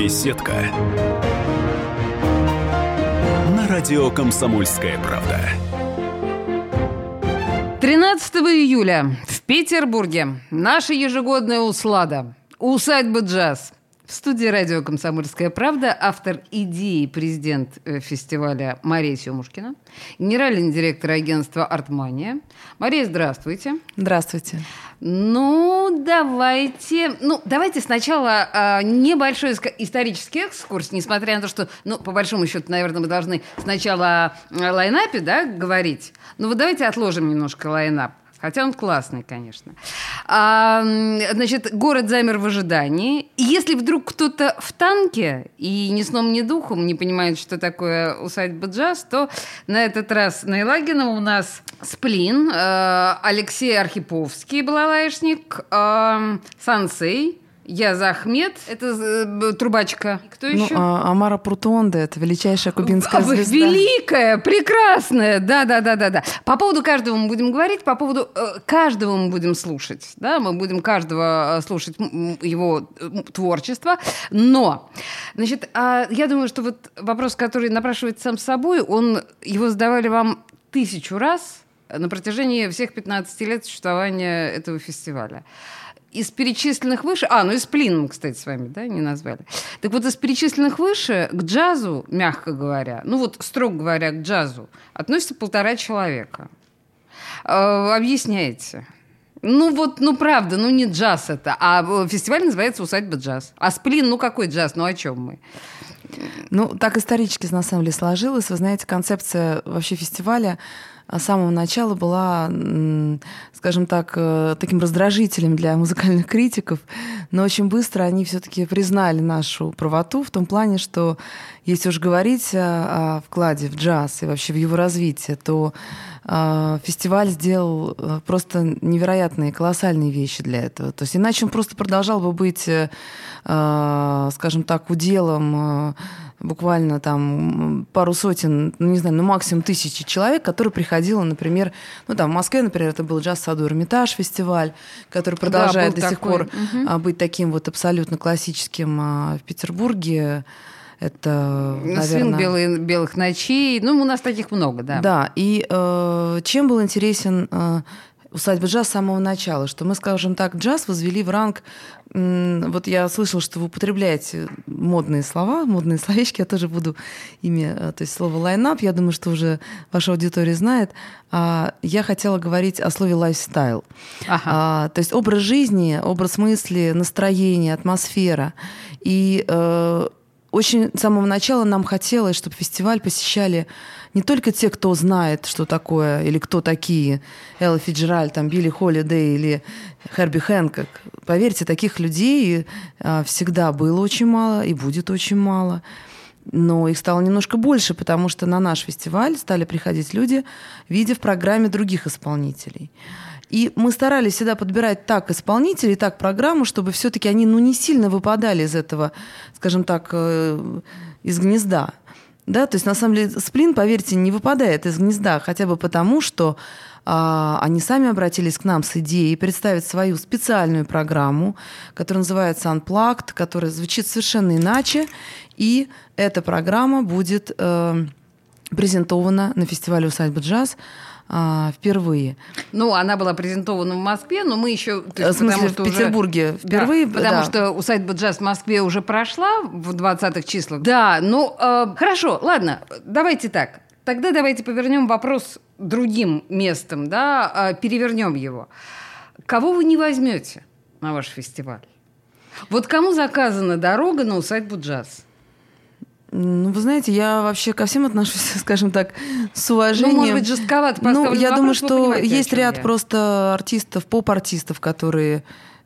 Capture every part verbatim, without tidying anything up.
Беседка. На радио «Комсомольская правда». тринадцатого июля в Петербурге наша ежегодная услада «Усадьба джаз». В студии радио «Комсомольская правда» автор идеи, президент фестиваля Мария Семушкина, генеральный директор агентства «Артмания». Мария, здравствуйте. Здравствуйте. Ну, давайте... Ну, давайте сначала э, небольшой исторический экскурс, несмотря на то, что, ну, по большому счету, наверное, мы должны сначала о лайнапе, да, говорить. Ну, вот давайте отложим немножко лайнап. Хотя он классный, конечно. А, значит, город замер в ожидании. И если вдруг кто-то в танке и ни сном, ни духом не понимает, что такое усадьба джаз, то на этот раз на Елагина у нас Сплин, э, Алексей Архиповский, балалайшник, э, Сансей, Яза Ахмед, это э, трубачка. Кто ну, еще? А, Амара Прутонде, это величайшая кубинская а, звезда. Великая, прекрасная, да-да-да-да-да. По поводу каждого мы будем говорить, по поводу э, каждого мы будем слушать, да, мы будем каждого слушать его творчество, но, значит, э, я думаю, что вот вопрос, который напрашивается сам собой, он, его задавали вам тысячу раз на протяжении всех пятнадцати лет существования этого фестиваля. Из перечисленных выше... А, ну и Сплин мы, кстати, с вами, да, не назвали. Так вот, из перечисленных выше к джазу, мягко говоря, ну вот, строго говоря, к джазу, относится полтора человека. Э, объясняйте. Ну вот, ну правда, ну не джаз это, а фестиваль называется «Усадьба джаз». А Сплин, ну какой джаз, ну о чем мы? Ну, так исторически, на самом деле, сложилось. Вы знаете, концепция вообще фестиваля с самого начала была, скажем так, таким раздражителем для музыкальных критиков, но очень быстро они все-таки признали нашу правоту в том плане, что если уж говорить о, о вкладе в джаз и вообще в его развитие, то э, фестиваль сделал просто невероятные, колоссальные вещи для этого. То есть иначе он просто продолжал бы быть, э, скажем так, уделом э, буквально там пару сотен, ну не знаю, ну максимум тысячи человек, которые приходило, например, ну там в Москве, например, это был «Джаз в саду Эрмитаж» фестиваль, который продолжает да, до сих пор угу. быть таким вот абсолютно классическим. А в Петербурге это, наверное... «Свинг белых, белых ночей», ну у нас таких много, да. Да, и э, чем был интересен э, «Усадьба джаз» с самого начала, что мы, скажем так, джаз возвели в ранг. Вот я слышала, что вы употребляете модные слова, модные словечки, я тоже буду ими, то есть слово «лайнап», я думаю, что уже ваша аудитория знает. Я хотела говорить о слове «лайфстайл». Ага. То есть образ жизни, образ мысли, настроение, атмосфера. И очень с самого начала нам хотелось, чтобы фестиваль посещали не только те, кто знает, что такое, или кто такие Элла Фицджеральд, там, Билли Холидей или Херби Хэнкок. Поверьте, таких людей всегда было очень мало и будет очень мало. Но их стало немножко больше, потому что на наш фестиваль стали приходить люди, видя в программе других исполнителей. И мы старались всегда подбирать так исполнителей, так программу, чтобы все-таки они ну, не сильно выпадали из этого, скажем так, из гнезда. Да? То есть, на самом деле, Сплин, поверьте, не выпадает из гнезда, хотя бы потому, что а, они сами обратились к нам с идеей представить свою специальную программу, которая называется Unplugged, которая звучит совершенно иначе, и эта программа будет э, презентована на фестивале «Усадьба джаз» впервые. Ну, она была презентована в Москве, но мы еще... То есть, в смысле, в Петербурге уже... впервые? Да, потому да. что «Усадьба джаз» в Москве уже прошла в двадцатых числах. Да, ну, э, хорошо, ладно, давайте так. Тогда давайте повернем вопрос другим местом, да, э, перевернем его. Кого вы не возьмете на ваш фестиваль? Вот кому заказана дорога на «Усадьбу джаз»? Ну, вы знаете, я вообще ко всем отношусь, скажем так, с уважением. Ну, может быть, жестковато поставлен Ну, я вопрос, думаю, что есть ряд я. просто артистов, поп-артистов, которые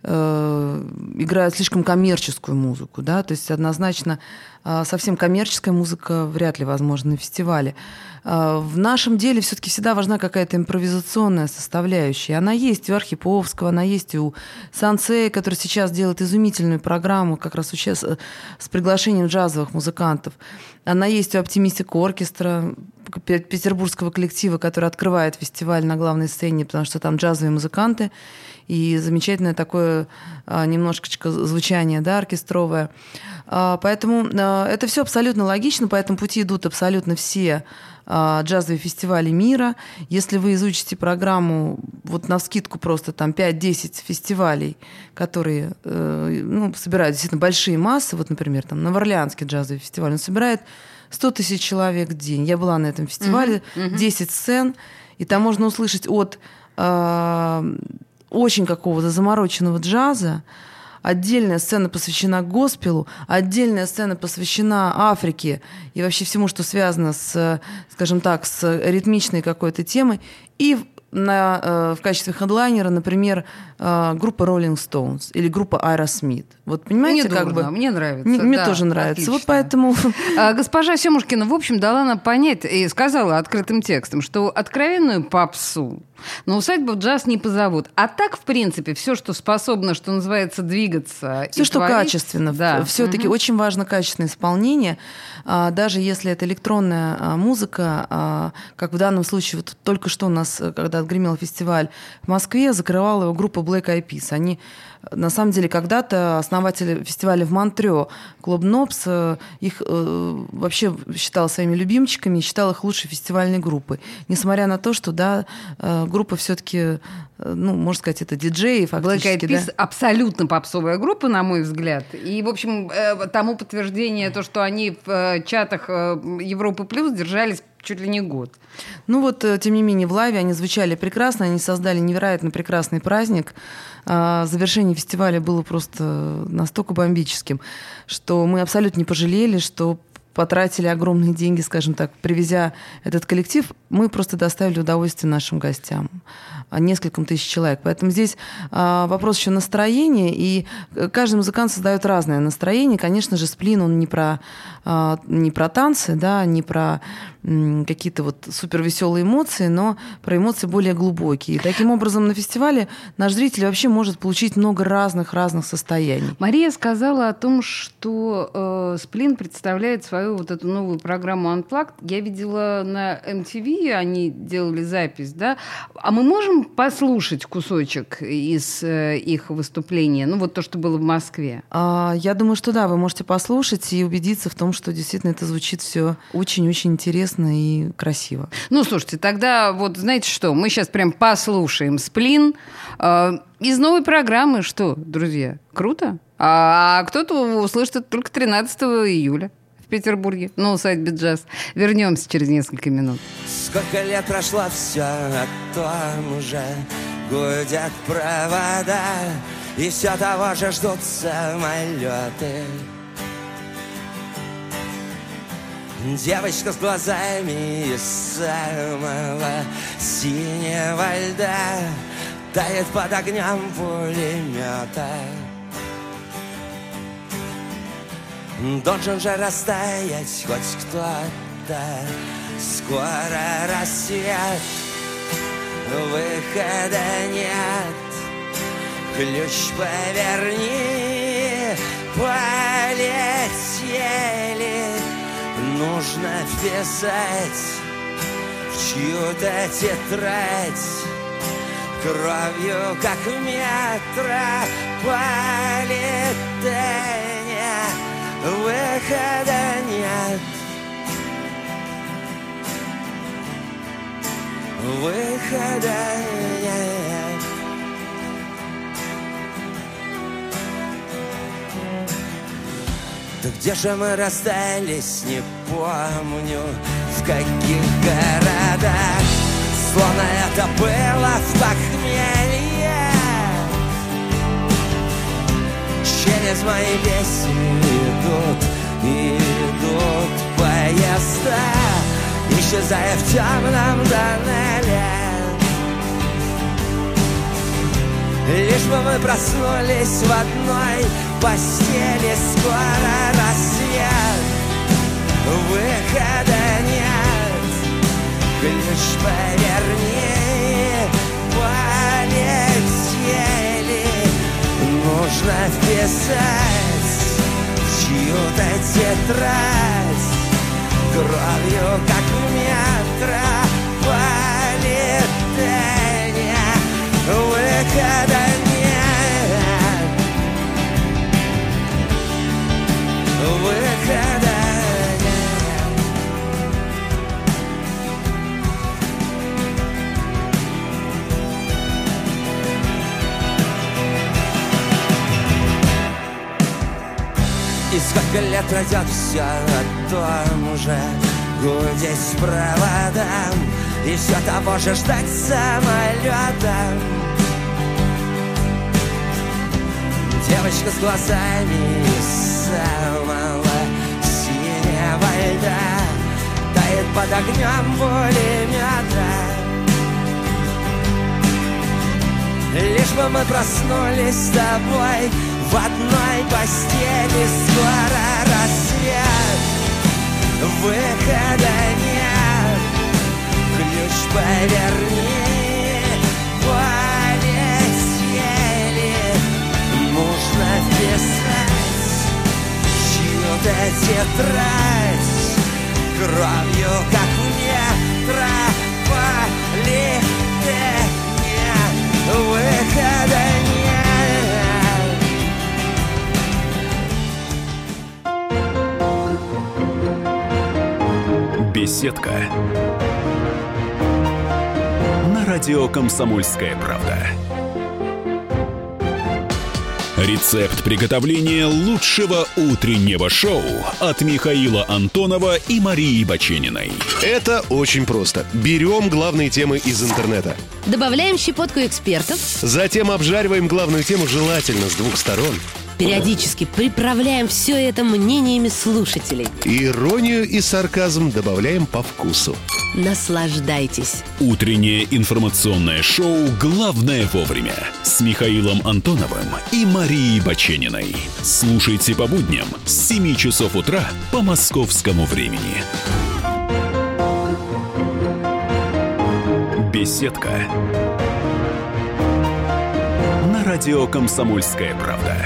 э, играют слишком коммерческую музыку, да, то есть однозначно э, совсем коммерческая музыка вряд ли возможна на фестивале. Э, в нашем деле все-таки всегда важна какая-то импровизационная составляющая. Она есть у Архиповского, она есть у Сансея, который сейчас делает изумительную программу как раз сейчас с приглашением джазовых музыкантов. Она есть у Оптимистик оркестра. петербургского коллектива, который открывает фестиваль на главной сцене, потому что там джазовые музыканты и замечательное такое немножечко звучание, да, оркестровое. Поэтому это все абсолютно логично, по этому пути идут абсолютно все джазовые фестивали мира. Если вы изучите программу, вот навскидку просто там пять-десять фестивалей, которые ну, собирают действительно большие массы, вот, например, там Новоорлеанский джазовый фестиваль, он собирает сто тысяч человек в день. Я была на этом фестивале, uh-huh, uh-huh. десять сцен, и там можно услышать от э, очень какого-то замороченного джаза, отдельная сцена посвящена госпелу, отдельная сцена посвящена Африке и вообще всему, что связано с, скажем так, с ритмичной какой-то темой. И на, в качестве хедлайнера, например, группа Rolling Stones или группа Aerosmith. Вот понимаете, мне как дурно, бы... мне нравится. Мне, мне да, тоже нравится. отлично. Вот поэтому... Госпожа Семушкина, в общем, дала нам понять и сказала открытым текстом, что откровенную попсу на усадьбу в джаз не позовут. А так, в принципе, все, что способно, что называется, двигаться. Все, что творить, качественно. Да. Все-таки угу. очень важно качественное исполнение. Даже если это электронная музыка, как в данном случае, вот только что у нас, когда отгремел фестиваль в Москве, закрывала его группа Black Eyed Peas. Они, на самом деле, когда-то основатели фестиваля в Монтрео, Клуб Нобс, их вообще считал своими любимчиками, считал их лучшей фестивальной группой. Несмотря на то, что, да, группа все-таки, ну, можно сказать, это диджеи фактически. Black Eyed Peas да? абсолютно попсовая группа, на мой взгляд. И, в общем, тому подтверждение то, что они в чатах Европы Плюс держались чуть ли не год. Ну вот, тем не менее, в лайве они звучали прекрасно, они создали невероятно прекрасный праздник. Завершение фестиваля было просто настолько бомбическим, что мы абсолютно не пожалели, что потратили огромные деньги, скажем так, привезя этот коллектив, мы просто доставили удовольствие нашим гостям, нескольким тысяч человек. Поэтому здесь а, вопрос еще настроения, и каждый музыкант создает разное настроение. Конечно же, сплин, он не про, а, не про танцы, да, не про м, какие-то вот супервеселые эмоции, но про эмоции более глубокие. И таким образом на фестивале наш зритель вообще может получить много разных-разных состояний. Мария сказала о том, что э, сплин представляет свою вот эту новую программу Unplugged. Я видела на эм ти ви, они делали запись, да? А мы можем послушать кусочек из э, их выступления? Ну, вот то, что было в Москве. А, я думаю, что да, вы можете послушать и убедиться в том, что действительно это звучит все очень-очень интересно и красиво. Ну, слушайте, тогда вот знаете что? Мы сейчас прям послушаем сплин э, из новой программы. Что, друзья, круто? А, а кто-то услышит это только тринадцатого июля. В Петербурге, на усадьбе джаз. Вернемся через несколько минут. Сколько лет прошло, все о том же. Гудят провода, и все того же ждут самолеты. Девочка с глазами из самого синего льда тает под огнем пулемета. Должен же растаять хоть кто-то. Скоро рассвет, выхода нет. Ключ поверни, полетели. Нужно вписать в чью-то тетрадь кровью, как метрополитене. Выхода нет. Выхода нет. Да где же мы расстались, не помню, в каких городах. Словно это было в похмелье. Через мои песни идут, идут поезда, исчезая в темном тоннеле. Лишь бы мы проснулись в одной постели. Скоро рассвет, выхода нет. Ключ поверни, полетели. Нужно вписать в чью-то тетрадь кровью, как метрополитене. метрополитене выхода нет, выхода нет. И сколько лет пройдет, все о том же, гудеть проводам и все того же ждать самолета. Девочка с глазами самого синего льда тает под огнем пулемета. Лишь бы мы проснулись с тобой в одной постели. Скоро рассвет, выхода нет, ключ поверни, полетели. Нужно вписать чью-то тетрадь кровью, как в метрополитене выхода нет. Беседка. На радио «Комсомольская правда». Рецепт приготовления лучшего утреннего шоу от Михаила Антонова и Марии Бачениной. Это очень просто. Берем главные темы из интернета. Добавляем щепотку экспертов. Затем обжариваем главную тему желательно с двух сторон. Периодически приправляем все это мнениями слушателей. Иронию и сарказм добавляем по вкусу. Наслаждайтесь. Утреннее информационное шоу «Главное вовремя» с Михаилом Антоновым и Марией Бачениной. Слушайте по будням с семи часов утра по московскому времени. Беседка. На радио «Комсомольская правда».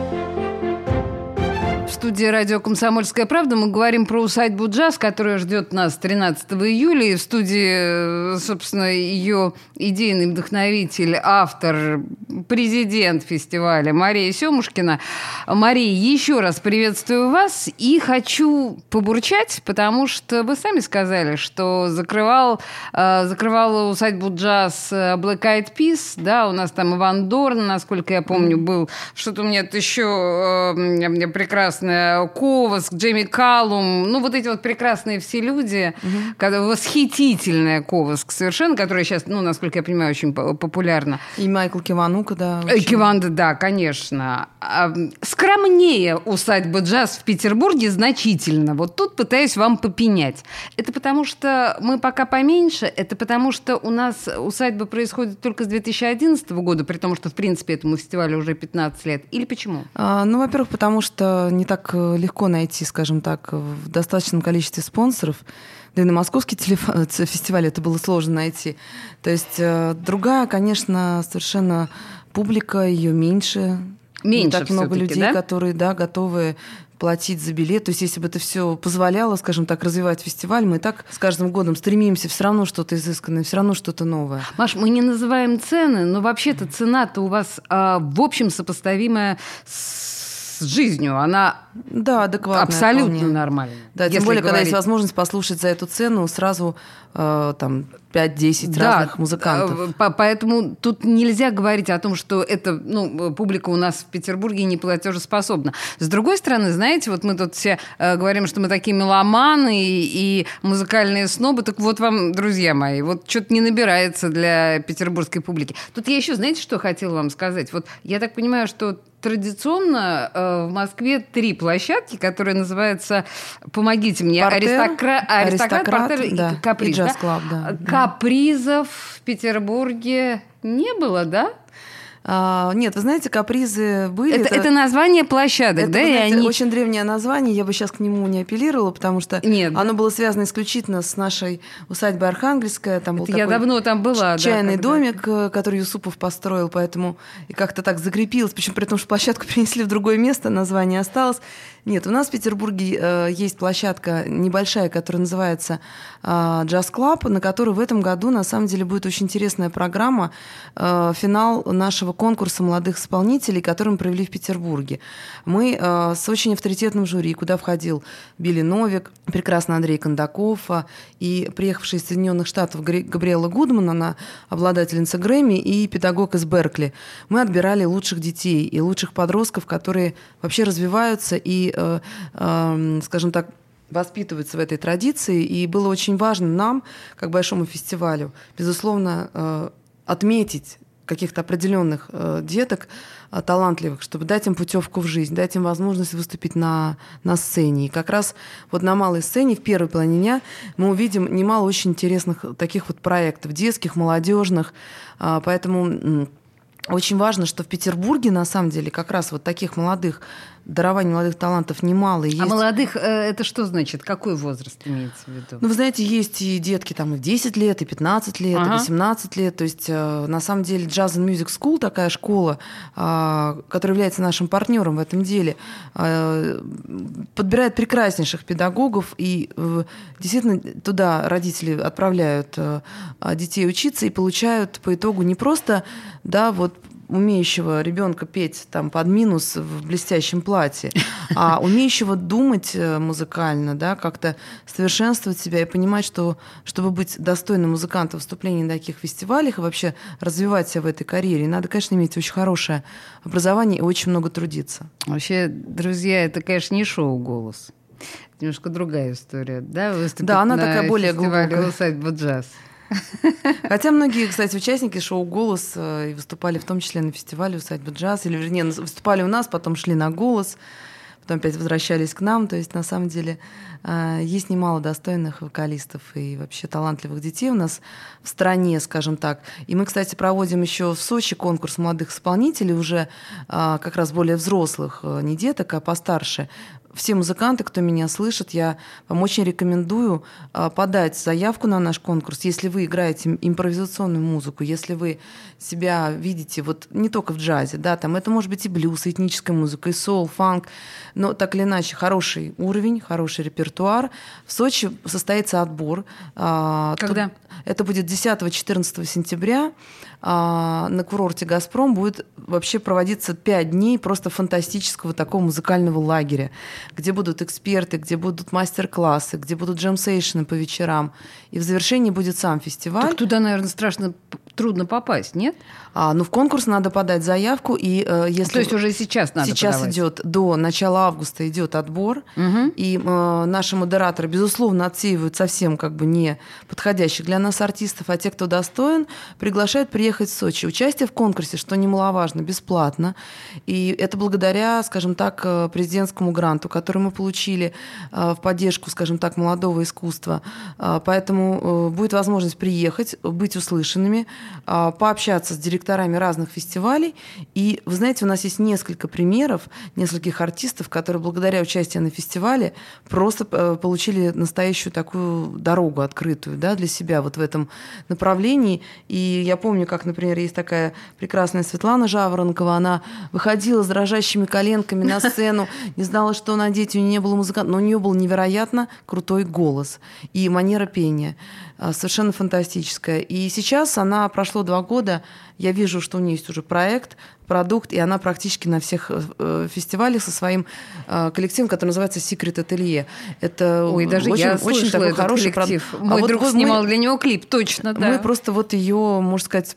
В студии радио «Комсомольская правда» мы говорим про усадьбу «Джаз», которая ждет нас тринадцатого июля. И в студии, собственно, ее идейный вдохновитель, автор, президент фестиваля Мария Семушкина. Мария, еще раз приветствую вас и хочу побурчать, потому что вы сами сказали, что закрывал, закрывала усадьбу «Джаз» Black Eyed Peas, да, у нас там Иван Дорн, насколько я помню, был. Что-то у меня тут еще прекрасное Коваск, Джейми Каллум, ну вот эти вот прекрасные все люди, угу. Восхитительная Коваск совершенно, которая сейчас, ну, насколько я понимаю, очень популярна. И Майкл Киванука, да. Очень... Киванда, да, конечно. Скромнее усадьба «Джаз» в Петербурге значительно. Вот тут пытаюсь вам попенять. Это потому что мы пока поменьше, это потому что у нас усадьба происходит только с две тысячи одиннадцатого года, при том, что, в принципе, этому фестивалю уже пятнадцать лет. Или почему? А, ну, во-первых, потому что не так легко найти, скажем так, в достаточном количестве спонсоров. Да и на московский телеф... фестиваль это было сложно найти. То есть другая, конечно, совершенно публика, ее меньше. Меньше не так много людей, да? которые, да, готовы платить за билет. То есть если бы это все позволяло, скажем так, развивать фестиваль, мы и так с каждым годом стремимся все равно что-то изысканное, все равно что-то новое. Маш, мы не называем цены, но вообще-то цена-то у вас а, в общем сопоставимая с с жизнью, она да, адекватная, абсолютно вполне нормальная. Да, тем более, говорить... когда есть возможность послушать за эту цену сразу э, там пять-десять да, разных музыкантов. Поэтому тут нельзя говорить о том, что эта ну, публика у нас в Петербурге не платежеспособна. С другой стороны, знаете, вот мы тут все э, говорим, что мы такие меломаны и, и музыкальные снобы, так вот вам, друзья мои, вот что-то не набирается для петербургской публики. Тут я еще, знаете, что хотела вам сказать? Вот я так понимаю, что традиционно э, в Москве три площадки, которые называются, помогите мне, Портер, аристокра... аристократ, аристократ, Портер да, и Каприз. И джаз-клаб, да. Капризов в Петербурге не было, да? А, нет, вы знаете, капризы были. Это, это... это название площадок, это, да? Вы знаете, и они... очень древнее название, я бы сейчас к нему не апеллировала, потому что нет, оно да? было связано исключительно с нашей усадьбой Архангельская. Там был это я давно там была. Чайный да, домик, который Юсупов построил, поэтому и как-то так закрепилось, причем при том, что площадку перенесли в другое место, название осталось. Нет, у нас в Петербурге э, есть площадка небольшая, которая называется э, Джаз Клаб, на которой в этом году на самом деле будет очень интересная программа, э, финал нашего конкурса молодых исполнителей, который мы провели в Петербурге. Мы э, с очень авторитетным жюри, куда входил Билли Новик, прекрасный Андрей Кондаков э, и приехавший из Соединенных Штатов Габриэла Гудман, она обладательница Грэмми и педагог из Беркли. Мы отбирали лучших детей и лучших подростков, которые вообще развиваются и Э, э, скажем так, воспитываются в этой традиции. И было очень важно нам, как большому фестивалю, безусловно, э, отметить каких-то определенных э, деток э, талантливых, чтобы дать им путевку в жизнь, дать им возможность выступить на, на сцене. И как раз вот на малой сцене в первой половине дня мы увидим немало очень интересных таких вот проектов, детских, молодежных. Э, поэтому э, очень важно, что в Петербурге, на самом деле, как раз вот таких молодых, дарований молодых талантов немало. Есть... А молодых, это что значит? Какой возраст имеется в виду? Ну, вы знаете, есть и детки там и в десять лет, и пятнадцать лет, ага. и восемнадцать лет. То есть, на самом деле, Jazz and Music School, такая школа, которая является нашим партнером в этом деле, подбирает прекраснейших педагогов, и действительно туда родители отправляют детей учиться и получают по итогу не просто, да, вот умеющего ребенка петь там под минус в блестящем платье, а умеющего думать музыкально, да, как-то совершенствовать себя и понимать, что чтобы быть достойным музыкантом выступления на таких фестивалях и вообще развивать себя в этой карьере, надо, конечно, иметь очень хорошее образование и очень много трудиться. Вообще, друзья, это, конечно, не шоу «Голос». Это немножко другая история, да? Выступить да, она на такая более глубокая. «Усадьба джаз». Хотя многие, кстати, участники шоу «Голос» и выступали в том числе на фестивале «Усадьба джаз», или, вернее, выступали у нас, потом шли на «Голос», потом опять возвращались к нам. То есть, на самом деле, есть немало достойных вокалистов и вообще талантливых детей у нас в стране, скажем так. И мы, кстати, проводим еще в Сочи конкурс молодых исполнителей, уже как раз более взрослых, не деток, а постарше. Все музыканты, кто меня слышит, я вам очень рекомендую подать заявку на наш конкурс. Если вы играете импровизационную музыку, если вы себя видите вот не только в джазе, да, там это может быть и блюз, и этническая музыка, и соул, фанк, но так или иначе хороший уровень, хороший репертуар. В Сочи состоится отбор. Когда? Это будет десятого-четырнадцатого сентября. На курорте «Газпром» будет вообще проводиться пять дней просто фантастического такого музыкального лагеря, где будут эксперты, где будут мастер-классы, где будут джем-сейшены по вечерам. И в завершении будет сам фестиваль. Так туда, наверное, страшно трудно попасть, нет? А, ну, в конкурс надо подать заявку. И, э, если То есть уже сейчас надо Сейчас подавать. идет, до начала августа идет отбор. Угу. И э, наши модераторы, безусловно, отсеивают совсем как бы не подходящих для нас артистов, а те, кто достоин, приглашают приехать в Сочи. Участие в конкурсе, что немаловажно, бесплатно. И это благодаря, скажем так, президентскому гранту, который мы получили в поддержку, скажем так, молодого искусства. Поэтому будет возможность приехать, быть услышанными, пообщаться с директорами разных фестивалей. И, вы знаете, у нас есть несколько примеров, нескольких артистов, которые благодаря участию на фестивале просто получили настоящую такую дорогу открытую, да, для себя вот в этом направлении. И я помню, как, например, есть такая прекрасная Светлана Жаворонкова, она выходила с дрожащими коленками на сцену, не знала, что надеть, у нее не было музыканта, но у нее был невероятно крутой голос и манера пения, совершенно фантастическая. И сейчас она, прошло два года, я вижу, что у нее есть уже проект, продукт, и она практически на всех фестивалях со своим коллективом, который называется Secret Ателье. Это Ой, даже очень, я очень такой этот хороший коллектив. продукт. Мой а друг вот снимал мы, для него клип, точно, да. Мы просто вот ее, можно сказать,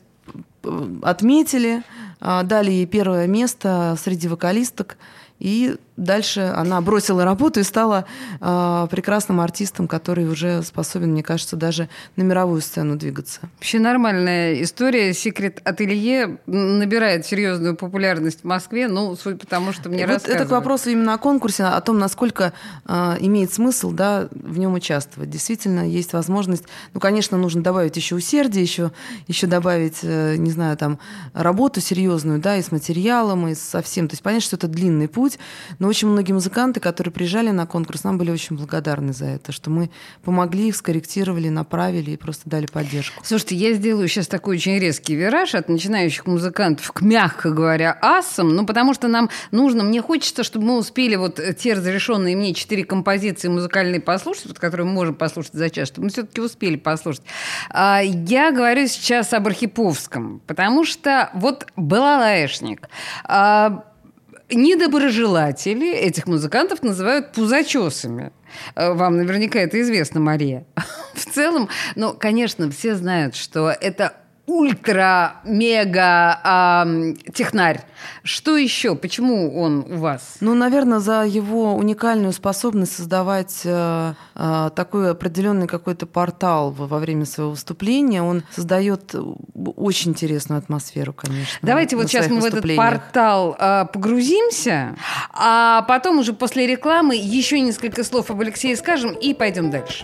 отметили, дали ей первое место среди вокалисток, и дальше она бросила работу и стала э, прекрасным артистом, который уже способен, мне кажется, даже на мировую сцену двигаться. Вообще нормальная история. Secret Ателье набирает серьезную популярность в Москве, ну, судя по тому, что мне вот рассказывают. Это к вопросу именно о конкурсе, о том, насколько э, имеет смысл, да, в нем участвовать. Действительно, есть возможность. Ну, конечно, нужно добавить еще усердие, еще, еще добавить, э, не знаю, там, работу серьезную, да, и с материалом, и со всем. То есть понятно, что это длинный путь, но Но очень многие музыканты, которые приезжали на конкурс, нам были очень благодарны за это, что мы помогли их, скорректировали, направили и просто дали поддержку. Слушайте, я сделаю сейчас такой очень резкий вираж от начинающих музыкантов к, мягко говоря, асам, ну, потому что нам нужно, мне хочется, чтобы мы успели вот те разрешенные мне четыре композиции музыкальные послушать, вот, которые мы можем послушать за час, чтобы мы все-таки успели послушать. Я говорю сейчас об Архиповском, потому что вот балалаишник. Недоброжелатели этих музыкантов называют пузачесами. Вам наверняка это известно, Мария. В целом, ну, конечно, все знают, что это ультра-мега-технарь. Что еще? Почему он у вас? Ну, наверное, за его уникальную способность создавать э, э, такой определенный какой-то портал во, во время своего выступления. Он создает очень интересную атмосферу, конечно. Давайте вот сейчас мы в этот портал э, погрузимся, а потом уже после рекламы еще несколько слов об Алексее скажем и пойдем дальше.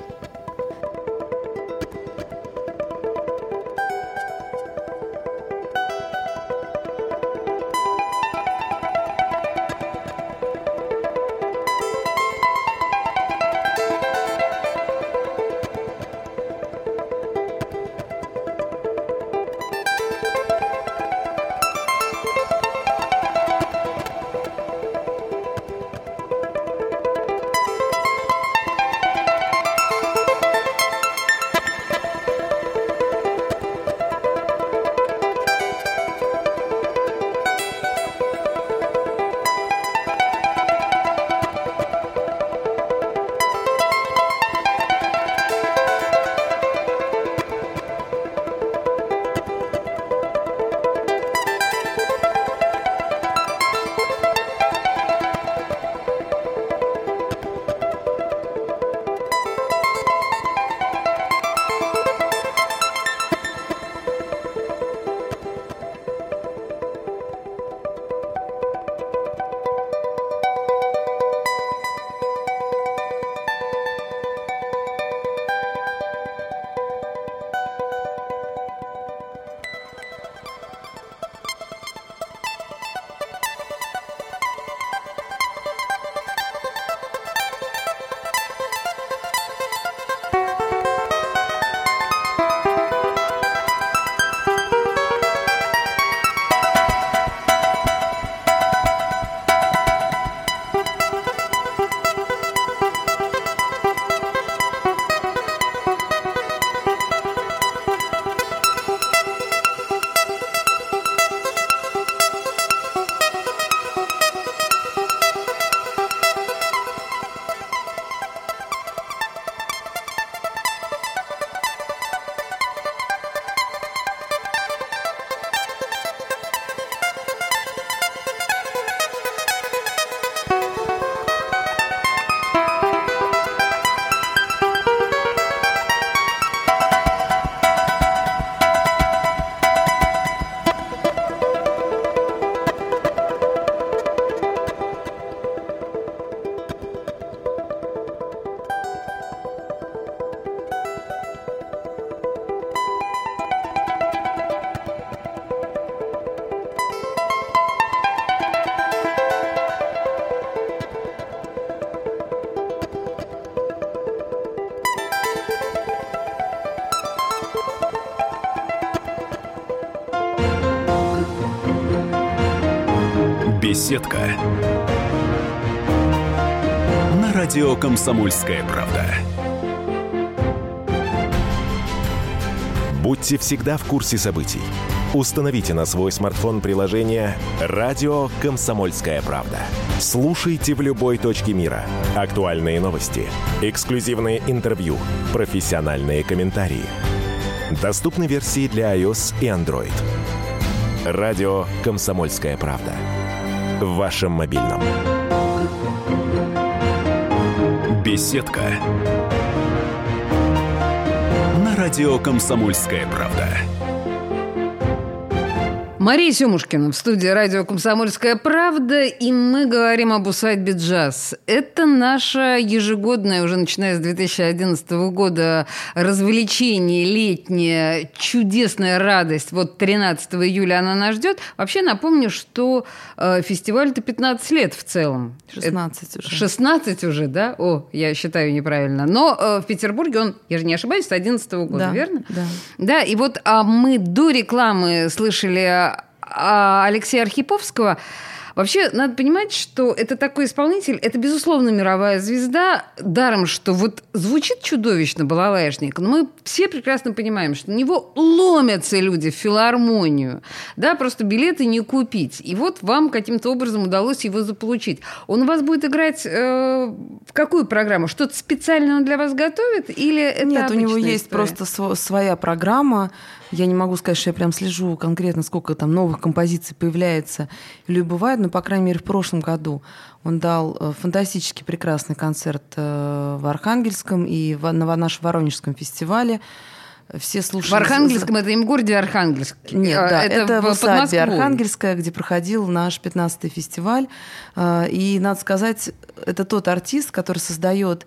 Беседка. На радио «Комсомольская правда». Будьте всегда в курсе событий. Установите на свой смартфон приложение «Радио Комсомольская правда». Слушайте в любой точке мира. Актуальные новости, эксклюзивные интервью, профессиональные комментарии. Доступны версии для iOS и Android. «Радио Комсомольская правда». В вашем мобильном. Беседка. На радио «Комсомольская правда». Мария Семушкина в студии радио «Комсомольская правда», и мы говорим об усадьбе «Джаз». Это наша ежегодная, уже начиная с две тысячи одиннадцатого года, развлечение летнее, чудесная радость. Вот тринадцатого июля она нас ждет. Вообще напомню, что э, фестиваль-то пятнадцать лет в целом. шестнадцать уже. шестнадцать уже, да? О, я считаю неправильно. Но э, в Петербурге он, я же не ошибаюсь, с одиннадцатого года, да, верно? Да. Да, и вот а мы до рекламы слышали Алексея Архиповского. Вообще, надо понимать, что это такой исполнитель, это, безусловно, мировая звезда, даром, что вот звучит чудовищно балалайшник, но мы все прекрасно понимаем, что на него ломятся люди в филармонию, да, просто билеты не купить. И вот вам каким-то образом удалось его заполучить. Он у вас будет играть э, в какую программу? Что-то специально он для вас готовит? Или это Нет, у него обычная есть история? просто св- своя программа. Я не могу сказать, что я прям слежу конкретно, сколько там новых композиций появляется или бывает, но, по крайней мере, в прошлом году он дал фантастически прекрасный концерт в Архангельском и на нашем Воронежском фестивале. Все слушали... В Архангельском, это им городе Архангельск? Нет, да, это, это в усадьбе Москвой. Архангельская, где проходил наш пятнадцатый фестиваль. И, надо сказать, это тот артист, который создает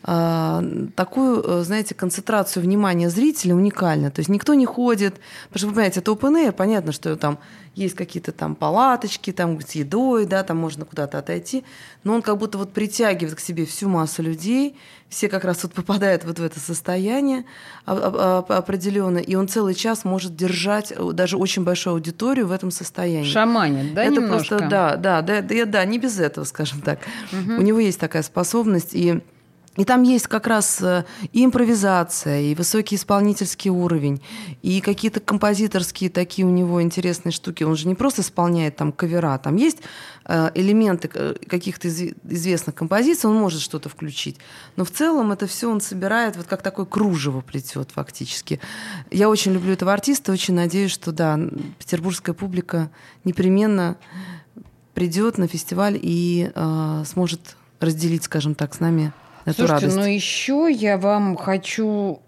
такую, знаете, концентрацию внимания зрителя уникально. То есть никто не ходит, потому что, вы понимаете, это open air, понятно, что там есть какие-то там палаточки там с едой, да, там можно куда-то отойти, но он как будто вот притягивает к себе всю массу людей, все как раз вот попадают вот в это состояние определенно, и он целый час может держать даже очень большую аудиторию в этом состоянии. Шаманит, да, это немножко? Просто, да, да, да, да, да, не без этого, скажем так. Угу. У него есть такая способность, и И там есть как раз и импровизация, и высокий исполнительский уровень, и какие-то композиторские такие у него интересные штуки. Он же не просто исполняет там кавера, там есть элементы каких-то известных композиций, он может что-то включить. Но в целом это все он собирает, вот как такое кружево плетет фактически. Я очень люблю этого артиста, очень надеюсь, что да, петербургская публика непременно придет на фестиваль и э, сможет разделить, скажем так, с нами эту Слушайте, радость. ну еще я вам хочу...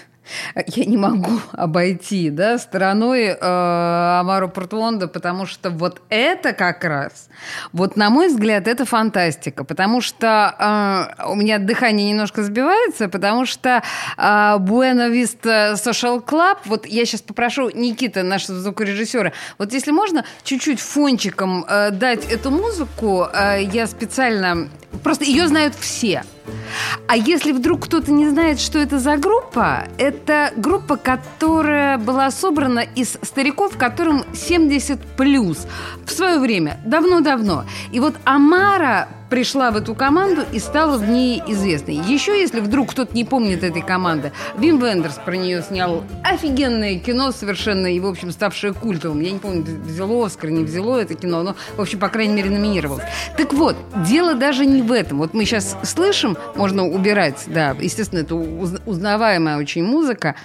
Я не могу обойти, да, стороной э, Амару Портуондо, потому что вот это как раз, вот на мой взгляд, это фантастика, потому что э, у меня дыхание немножко сбивается, потому что э, Buena Vista Social Club, вот я сейчас попрошу Никита, нашего звукорежиссера, вот если можно чуть-чуть фончиком э, дать эту музыку, э, я специально... Просто ее знают все. А если вдруг кто-то не знает, что это за группа, это группа, которая была собрана из стариков, которым семьдесят плюс в свое время, давно-давно. И вот Амара пришла в эту команду и стала в ней известной. Еще, если вдруг кто-то не помнит этой команды, Вим Вендерс про нее снял офигенное кино, совершенно, и, в общем, ставшее культовым. Я не помню, взяло Оскар, не взяло это кино, но, в общем, по крайней мере, номинировалось. Так вот, дело даже не в этом. Вот мы сейчас слышим, можно убирать, да, естественно, это узнаваемая очень музыка.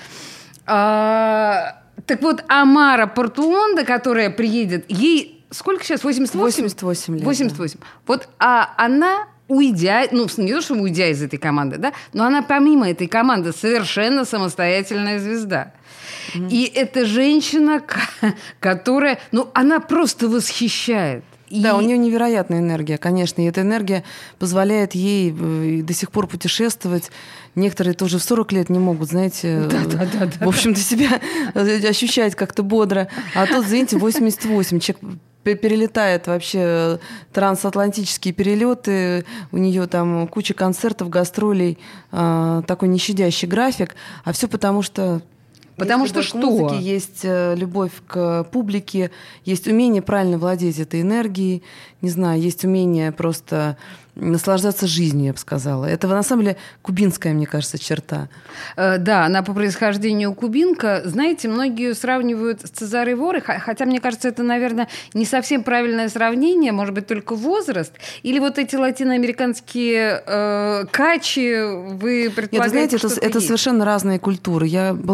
А, так вот, Амара Портуондо, которая приедет, ей... Сколько сейчас? восемьдесят восемь? восемьдесят восемь лет. восемьдесят восемь. Да. Вот а она, уйдя, ну, не то, что уйдя из этой команды, да, но она помимо этой команды совершенно самостоятельная звезда. Mm-hmm. И это женщина, которая, ну, она просто восхищает. И... Да, у нее невероятная энергия, конечно, и эта энергия позволяет ей до сих пор путешествовать. Некоторые тоже в сорок лет не могут, знаете, да, да, да, да, в общем-то, себя ощущать как-то бодро. А тут, знаете, восемьдесят восемь, человек перелетает вообще трансатлантические перелеты, у нее там куча концертов, гастролей, такой нещадящий график, а все потому что... Потому есть что что? К музыке, есть любовь к публике, есть умение правильно владеть этой энергией, не знаю, есть умение просто наслаждаться жизнью, я бы сказала. Это, на самом деле, кубинская, мне кажется, черта. Да, она по происхождению кубинка. Знаете, многие ее сравнивают с Цезарой Ворой, хотя, мне кажется, это, наверное, не совсем правильное сравнение, может быть, только возраст. Или вот эти латиноамериканские э, качи, вы предполагаете, Нет, вы знаете, что это, это совершенно разные культуры. Я была на, как бы,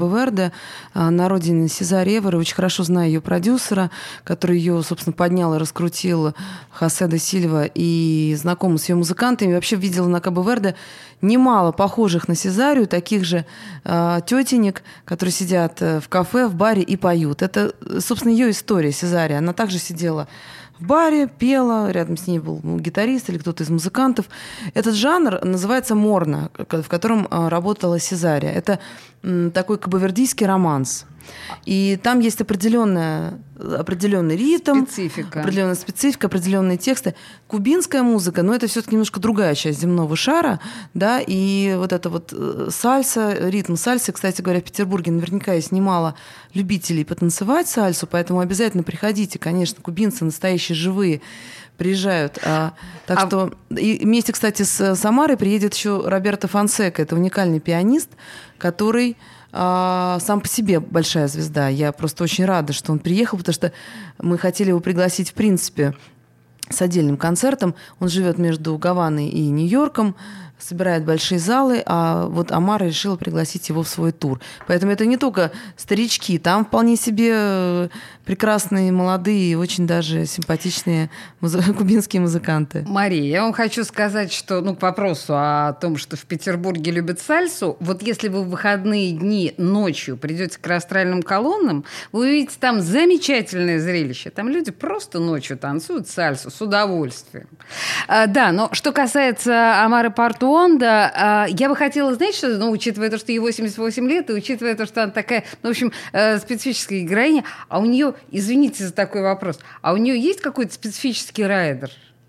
Кабо-Верде, на родине Сезари Эвера. Очень хорошо знаю ее продюсера, который ее, собственно, поднял и раскрутил, Хосе де Сильва, и знакома с ее музыкантами. И вообще видела на Кабо-Верде немало похожих на Сезарию, таких же э, тетенек, которые сидят в кафе, в баре и поют. Это, собственно, ее история, Сезария. Она также сидела в баре, пела, рядом с ней был гитарист или кто-то из музыкантов. Этот жанр называется морна, в котором работала Сезария. Это такой кабовердийский романс. И там есть определенная, определенный ритм, специфика. определенная специфика, определенные тексты. Кубинская музыка, но это все-таки немножко другая часть земного шара, да, и вот это вот сальса, ритм сальсы, кстати говоря, в Петербурге наверняка есть немало любителей потанцевать сальсу, поэтому обязательно приходите, конечно, кубинцы настоящие, живые, приезжают. А, так а... что и вместе, кстати, с Самарой приедет еще Роберто Фонсека, это уникальный пианист, который сам по себе большая звезда. Я просто очень рада, что он приехал, потому что мы хотели его пригласить, в принципе, с отдельным концертом. Он живет между Гаваной и Нью-Йорком, собирает большие залы, а вот Амара решила пригласить его в свой тур. Поэтому это не только старички, там вполне себе прекрасные, молодые и очень даже симпатичные музы- кубинские музыканты. Мария, я вам хочу сказать, что, ну, к вопросу о том, что в Петербурге любят сальсу, вот если вы в выходные дни ночью придете к астральным колоннам, вы увидите там замечательное зрелище. Там люди просто ночью танцуют сальсу с удовольствием. А, да, но что касается Амары Портуонда, а, я бы хотела, знаете, что, ну, учитывая то, что ей восемьдесят восемь лет, и учитывая то, что она такая, ну, в общем, э, специфическая героиня, а у нее, извините за такой вопрос, а у нее есть какой-то специфический райдер?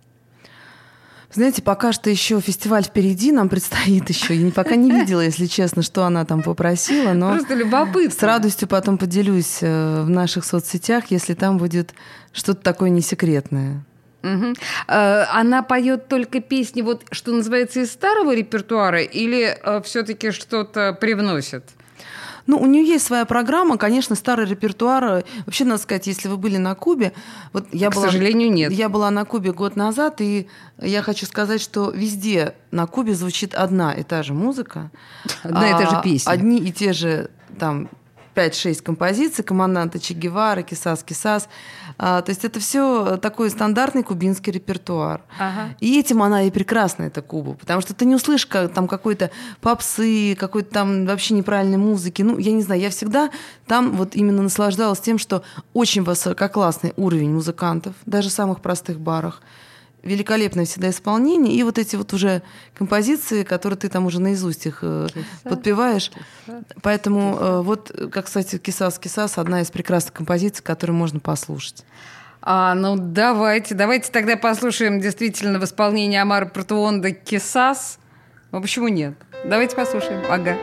Знаете, пока что еще фестиваль впереди, нам предстоит еще. Я пока не видела, если честно, что она там попросила, но просто любопытно. С радостью потом поделюсь в наших соцсетях, если там будет что-то такое несекретное. Угу. Она поет только песни, вот, что называется, из старого репертуара, или все-таки что-то привносит? Ну, у нее есть своя программа, конечно, старый репертуар. Вообще, надо сказать, если вы были на Кубе... Вот я К была, сожалению, нет. Я была на Кубе год назад, и я хочу сказать, что везде на Кубе звучит одна и та же музыка. Одна и та же песня. Одни и те же там пять-шесть композиций, команданта Че Гевара, Кисас Кисас. А, то есть это все такой стандартный кубинский репертуар. Ага. И этим она и прекрасна, эта Куба. Потому что ты не услышишь там какой-то попсы, какой-то там вообще неправильной музыки. Ну, я не знаю, я всегда там вот именно наслаждалась тем, что очень высококлассный уровень музыкантов, даже в самых простых барах. Великолепное всегда исполнение, и вот эти вот уже композиции, которые ты там уже наизусть их Кисас, подпеваешь. Кисас, Поэтому Кисас. Вот, как, кстати, «Кисас Кисас» одна из прекрасных композиций, которую можно послушать. А, ну, давайте, давайте тогда послушаем действительно в исполнении Амары Портуонда «Кисас». Ну, почему нет? Давайте послушаем. Ага.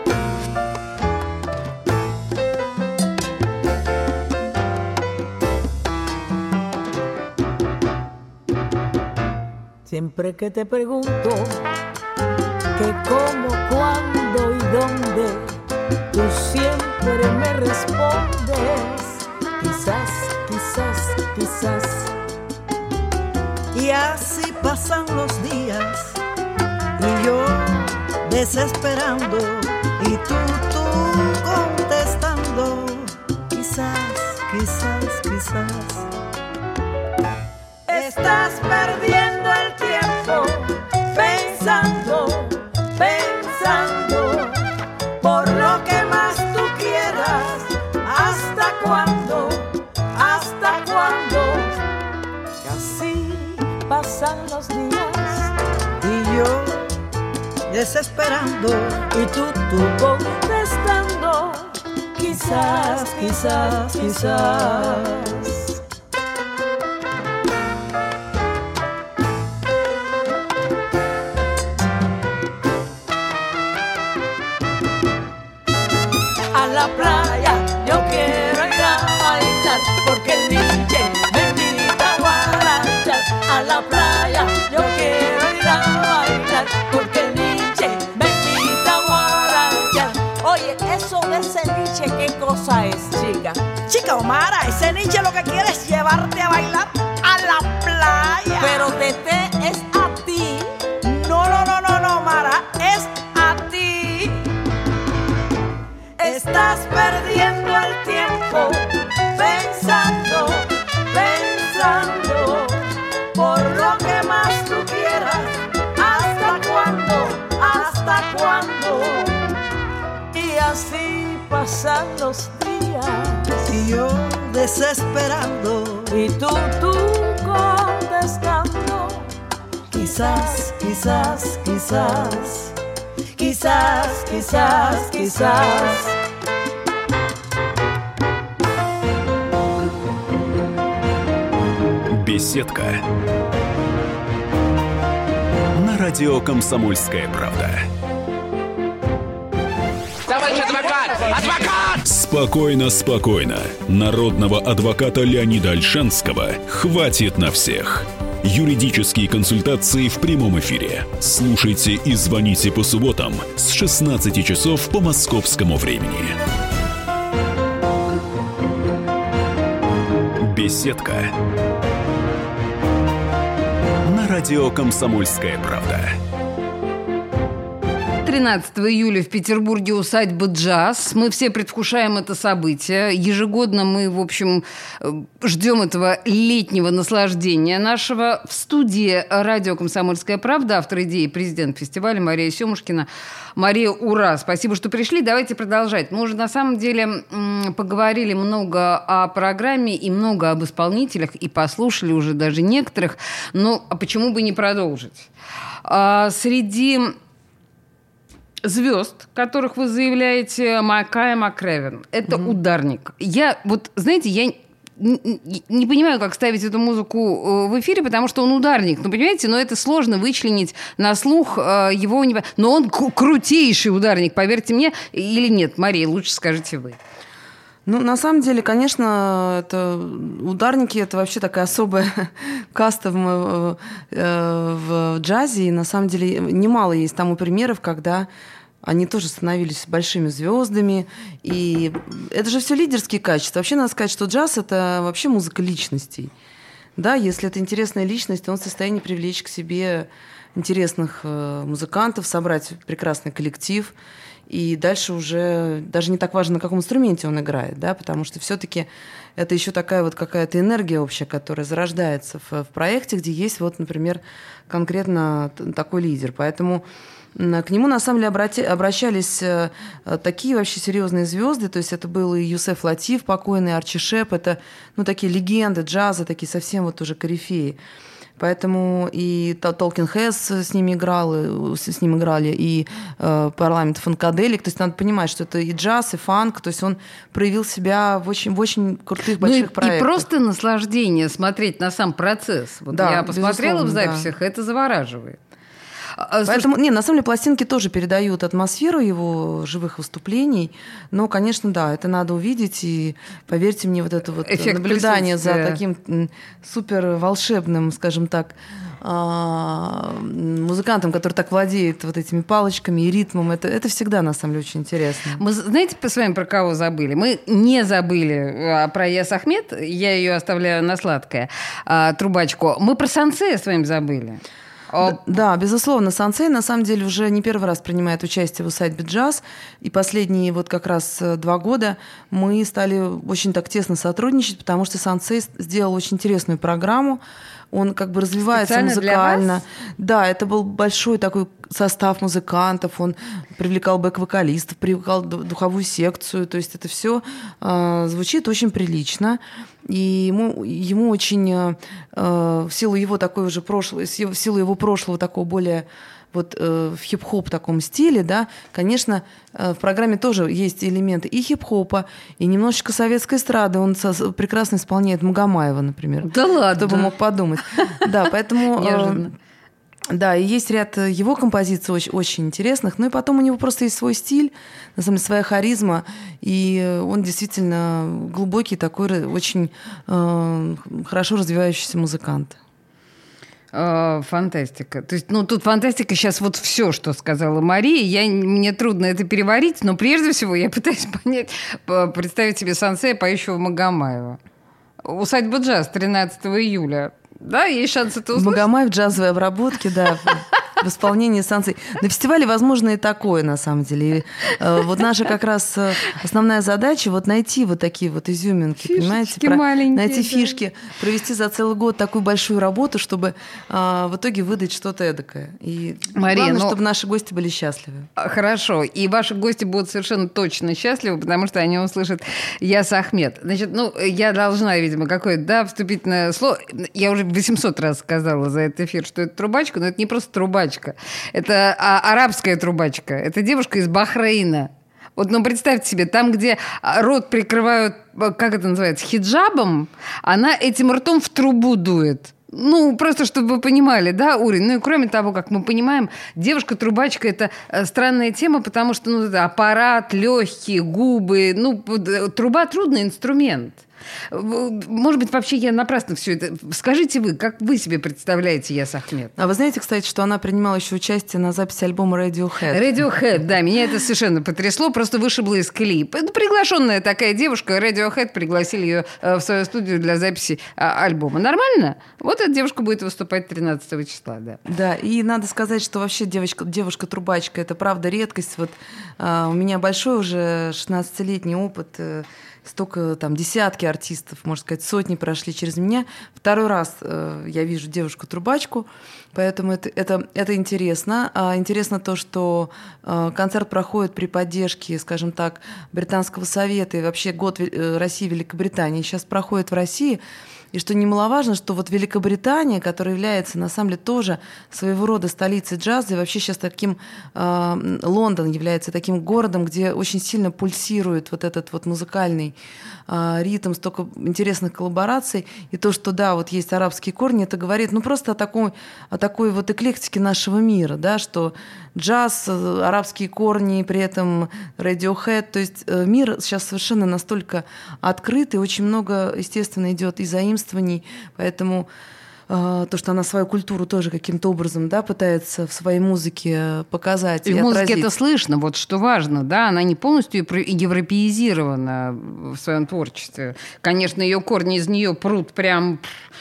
Siempre que te pregunto que cómo, cuándo y dónde, tú siempre me respondes, quizás, quizás, quizás. Y así pasan los días y yo desesperando y tú, tú contestando, quizás, quizás, quizás. Estás perdiendo el tiempo pensando, pensando por lo que más tú quieras. ¿Hasta cuándo? ¿Hasta cuándo? Y así pasan los días y yo desesperando y tú, tú contestando, quizás, quizás, quizás. A la playa yo quiero ir a bailar porque el D J me invita a guarachar. A la playa yo quiero ir a bailar porque el D J me invita a guarachar. Oye, eso de ese niche, ¿qué cosa es, chica? Chica Omara, ese niche lo que quiere es llevarte a bailar a la playa. Pero Tete es a ti. No, no, no, no, no, Mara, es a ti. Estás perdiendo así pasan los días. Y yo desesperando. Y tú, tú contestando. Quizás, quizás, quizás. Quizás, quizás, quizás. Беседка. На радио «Комсомольская правда». Товарищ адвокат! Адвокат! Спокойно, спокойно. Народного адвоката Леонида Ольшанского хватит на всех. Юридические консультации в прямом эфире. Слушайте и звоните по субботам с шестнадцати часов по московскому времени. Беседка. На радио «Комсомольская правда». тринадцатого июля в Петербурге усадьба «Джаз». Мы все предвкушаем это событие. Ежегодно мы, в общем, ждем этого летнего наслаждения нашего. В студии радио «Комсомольская правда» автор идеи, президент фестиваля Мария Семушкина. Мария, ура! Спасибо, что пришли. Давайте продолжать. Мы уже на самом деле поговорили много о программе и много об исполнителях, и послушали уже даже некоторых. Но а почему бы не продолжить? А, среди звезд, которых вы заявляете, Макая Макревен, это mm-hmm. ударник. Я, вот, знаете, я не, не понимаю, как ставить эту музыку в эфире, потому что он ударник. Ну, понимаете, но это сложно вычленить на слух его. Не... Но он крутейший ударник, поверьте мне. Или нет? Мария, лучше скажите вы. Ну, на самом деле, конечно, это ударники – это вообще такая особая каста в, в джазе. И на самом деле немало есть тому примеров, когда они тоже становились большими звездами. И это же все лидерские качества. Вообще надо сказать, что джаз – это вообще музыка личностей. Да, если это интересная личность, он в состоянии привлечь к себе интересных музыкантов, собрать прекрасный коллектив. И дальше уже даже не так важно, на каком инструменте он играет, да, потому что все-таки это еще такая вот какая-то энергия общая, которая зарождается в, в проекте, где есть вот, например, конкретно такой лидер. Поэтому к нему на самом деле обрати, обращались такие вообще серьезные звезды, то есть это был и Юсеф Латиф, покойный, Арчи Шеп, это ну, такие легенды джаза, такие совсем вот уже корифеи. Поэтому и Толкин Хэс с ними играл, с ним играли, и э, Парламент Фанкаделик. То есть надо понимать, что это и джаз, и фанк. То есть он проявил себя в очень, в очень крутых, больших ну и, проектах. И просто наслаждение смотреть на сам процесс. Вот да, я посмотрела в записях, да. Это завораживает. Поэтому, не, на самом деле, пластинки тоже передают атмосферу его живых выступлений. Но, конечно, да, это надо увидеть. И поверьте мне, вот это вот эффект наблюдание за таким супер волшебным, скажем так, музыкантом, который так владеет вот этими палочками и ритмом, это, это всегда, на самом деле, очень интересно. Мы, знаете, с вами про кого забыли? Мы не забыли про Яс Ахмед, я ее оставляю на сладкое, трубачку. Мы про Сансея с вами забыли. Да, да, безусловно, Сансей на самом деле уже не первый раз принимает участие в усадьбе «Джаз», и последние вот как раз два года мы стали очень так тесно сотрудничать, потому что Сансей сделал очень интересную программу, он как бы развивается специально музыкально. Да, это был большой такой состав музыкантов, он привлекал бэк-вокалистов, привлекал духовую секцию, то есть это все э, звучит очень прилично. И ему, ему очень, э, в силу его такой уже прошлого, в силу его прошлого такого более вот э, в хип-хоп таком стиле, да, конечно, э, в программе тоже есть элементы и хип-хопа, и немножечко советской эстрады. Он со- прекрасно исполняет Магомаева, например. Да ладно? Кто бы мог подумать. Да, поэтому... Неожиданно. Да, и есть ряд его композиций очень, очень интересных. Ну и потом у него просто есть свой стиль, на самом деле своя харизма, и он действительно глубокий такой, очень э, хорошо развивающийся музыкант. Фантастика. То есть, ну, тут фантастика сейчас вот все, что сказала Мария. Я, мне трудно это переварить, но прежде всего я пытаюсь понять, представить себе Сансея, поющего Магомаева. Усадьба «Джаз» тринадцатого июля. Да, есть шанс это услышать? Магомаев в джазовой обработке, да. в исполнении Сансей. На фестивале возможно и такое, на самом деле. И, э, вот наша как раз основная задача вот найти вот такие вот изюминки, фишечки, понимаете? Про, маленькие, найти да. фишки, провести за целый год такую большую работу, чтобы э, в итоге выдать что-то эдакое. И Мария, главное, ну, чтобы наши гости были счастливы. Хорошо. И ваши гости будут совершенно точно счастливы, потому что они услышат Яс Ахмед. Значит, ну, я должна, видимо, какое-то, да, вступительное слово. Я уже восемьсот раз сказала за этот эфир, что это трубачка, но это не просто трубачка. Это а, арабская трубачка. Это девушка из Бахрейна. Вот, ну, представьте себе, там, где рот прикрывают, как это называется, хиджабом, она этим ртом в трубу дует. Ну, просто чтобы вы понимали, да, Урин? Ну и кроме того, как мы понимаем, девушка-трубачка – это странная тема, потому что ну, это аппарат, легкие, губы. Ну, труба – трудный инструмент. Может быть, вообще я напрасно все это... Скажите вы, как вы себе представляете Яс Ахмед? А вы знаете, кстати, что она принимала еще участие на записи альбома Radiohead? Radiohead, да, меня это совершенно потрясло, просто вышибло из колеи. Приглашенная такая девушка, Radiohead пригласили ее в свою студию для записи альбома. Нормально? Вот эта девушка будет выступать тринадцатого числа, да. Да, и надо сказать, что вообще девочка, девушка-трубачка – это правда редкость. Вот а, у меня большой уже шестнадцатилетний опыт, столько там десятки артистов, можно сказать, сотни прошли через меня. Второй раз э, я вижу девушку-трубачку, поэтому это, это, это интересно. А интересно то, что э, концерт проходит при поддержке, скажем так, Британского совета и вообще год России и Великобритании сейчас проходит в России. И что немаловажно, что вот Великобритания, которая является, на самом деле, тоже своего рода столицей джаза, и вообще сейчас таким, э, Лондон является таким городом, где очень сильно пульсирует вот этот вот музыкальный э, ритм, столько интересных коллабораций. И то, что, да, вот есть арабские корни, это говорит, ну, просто о такой, о такой вот эклектике нашего мира, да, что джаз, арабские корни, при этом Radiohead, то есть э, мир сейчас совершенно настолько открыт, и очень много, естественно, идет и заимствований. Поэтому э, то, что она свою культуру тоже каким-то образом, да, пытается в своей музыке показать. И, и в музыке отразить. это слышно, вот что важно, да, она не полностью европеизирована в своем творчестве. Конечно, ее корни из нее прут прям...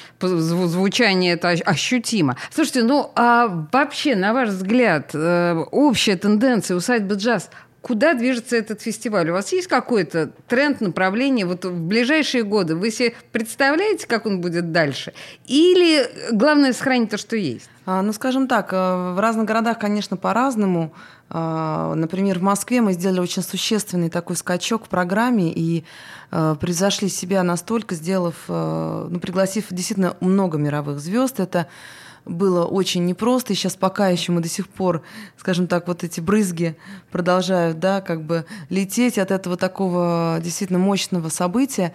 Звучание это ощутимо. Слушайте, ну а вообще, на ваш взгляд, общая тенденция усадьбы джаз, куда движется этот фестиваль? У вас есть какой-то тренд, направление вот в ближайшие годы? Вы себе представляете, как он будет дальше? Или главное сохранить то, что есть? А, ну, скажем так, в разных городах, конечно, по-разному. Например, в Москве мы сделали очень существенный такой скачок в программе и э, превзошли себя настолько, сделав, э, ну, пригласив действительно много мировых звезд. Это было очень непросто, и сейчас пока еще мы до сих пор, скажем так, вот эти брызги продолжают, да, как бы лететь от этого такого действительно мощного события.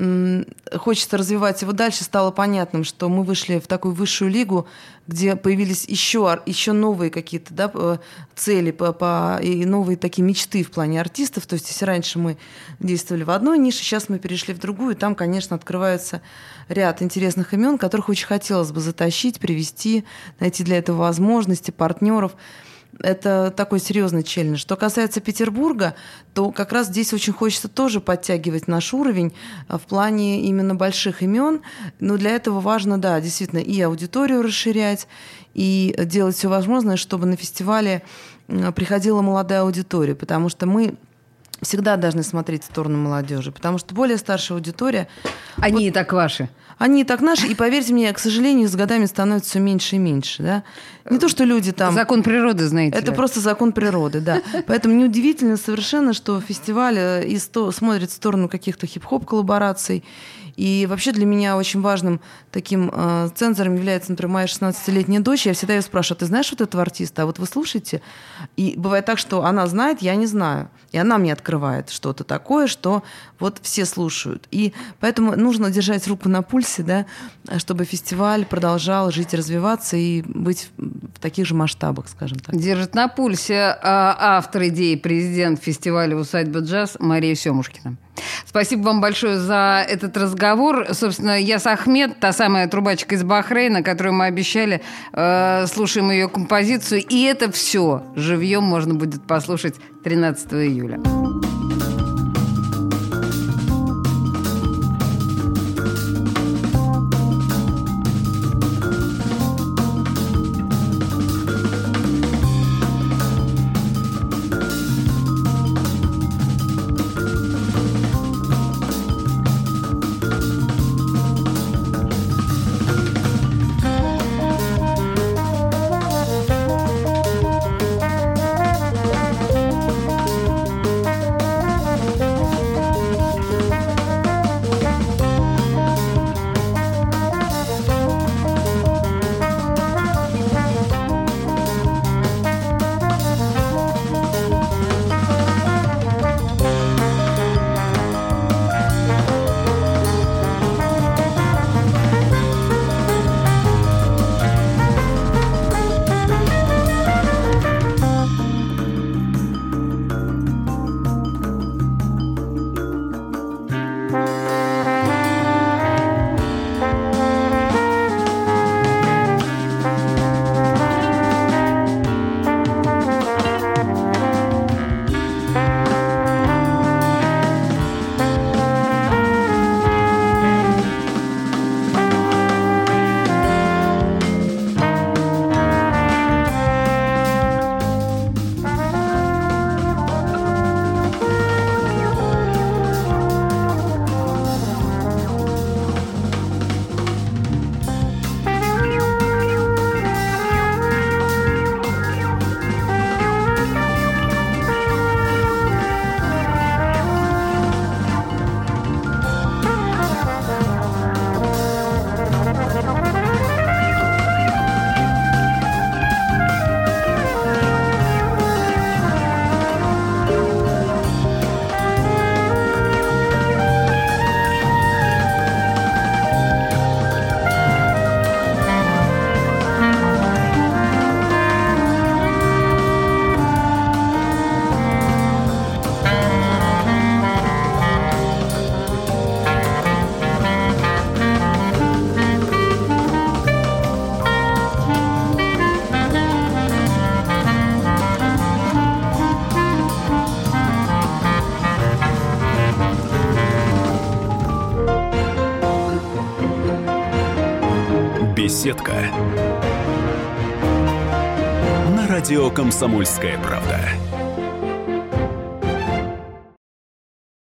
Хочется развивать его дальше. Стало понятным, что мы вышли в такую высшую лигу, где появились еще, еще новые какие-то, да, цели по, по, и новые такие мечты в плане артистов. То есть если раньше мы действовали в одной нише, сейчас мы перешли в другую. И там, конечно, открывается ряд интересных имен, которых очень хотелось бы затащить, привести, найти для этого возможности, партнеров. Это такой серьезный челлендж. Что касается Петербурга, то как раз здесь очень хочется тоже подтягивать наш уровень в плане именно больших имен. Но для этого важно, да, действительно, и аудиторию расширять, и делать все возможное, чтобы на фестивале приходила молодая аудитория, потому что мы всегда должны смотреть в сторону молодежи, потому что более старшая аудитория... Они вот, и так ваши. Они и так наши, и, поверьте мне, к сожалению, с годами становится все меньше и меньше. Да? Не то, что люди там... Закон природы, знаете Это ли. просто закон природы, да. Поэтому неудивительно совершенно, что фестиваль и сто... смотрит в сторону каких-то хип-хоп коллабораций. И вообще для меня очень важным таким э, цензором является, например, моя шестнадцатилетняя дочь. Я всегда ее спрашиваю: ты знаешь вот этого артиста? А вот вы слушаете? И бывает так, что она знает, я не знаю. И она мне открывает что-то такое, что вот все слушают. И поэтому нужно держать руку на пульсе, да, чтобы фестиваль продолжал жить и развиваться и быть в таких же масштабах, скажем так. Держит на пульсе автор идеи, президент фестиваля «Усадьба джаз» Мария Семушкина. Спасибо вам большое за этот разговор. Собственно, Яс Ахмед, та самая трубачка из Бахрейна, которую мы обещали, э, слушаем ее композицию. И это все живьем можно будет послушать тринадцатого июля. Беседка. На радио «Комсомольская правда».